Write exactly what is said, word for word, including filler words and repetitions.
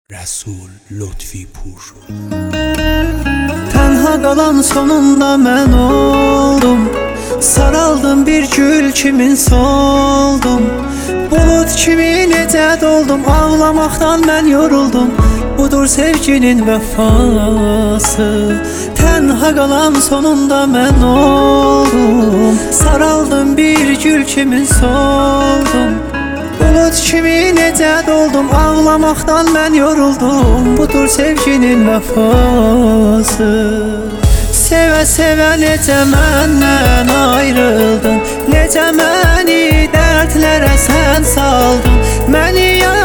Rəsul Lütfi Pur. Tənha qalan sonunda mən oldum, saraldım bir gül kimin soldum. Bulut kimi necə doldum, ağlamaqdan mən yoruldum. Budur sevginin vəfası. Tənha qalan sonunda mən oldum, saraldım bir gül kimin soldum. Bulut kimi necə doldum, ağlamaqdan mən yoruldum. Budur sevginin vəfası. Sevə-sevə necə məndən ayrıldın, necə məni dərdlərə sən saldın. Məni